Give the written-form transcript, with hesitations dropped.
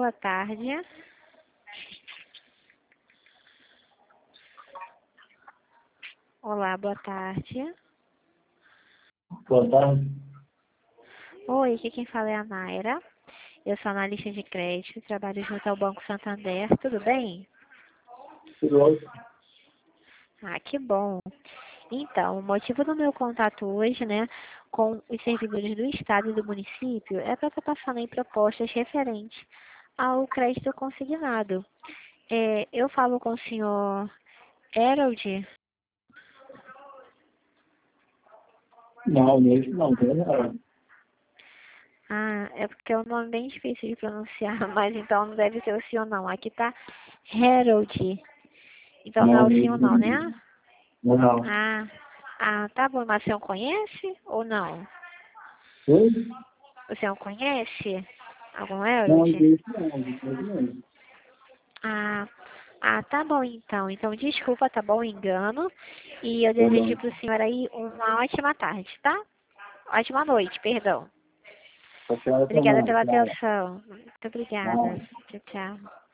boa tarde. Olá, boa tarde. Boa tarde. Oi, aqui quem fala é a Mayra. Eu sou analista de crédito, trabalho junto ao Banco Santander. Tudo bem? Tudo ótimo. Ah, que bom. Então, o motivo do meu contato hoje, né, com os servidores do Estado e do município é para estar passando em propostas referentes ao crédito consignado. Eu falo com o senhor Harold. Não, mesmo não, tem errado. Ah, é porque é um nome bem difícil de pronunciar, mas então não deve ser o senhor não. Aqui tá Harold. Então não é Não, o senhor não, mesmo né? não. Não. Tá bom, mas o senhor conhece ou não? Oi? O senhor conhece algum Não, Harold? mesmo não, mesmo não. Ah, tá bom então. Então desculpa, tá bom, o engano. E eu Ou desejo não. pro senhor aí uma ótima tarde, tá? Ótima noite, perdão. A senhora Obrigada também, pela claro. atenção. Muito obrigada. Não. Tchau, tchau.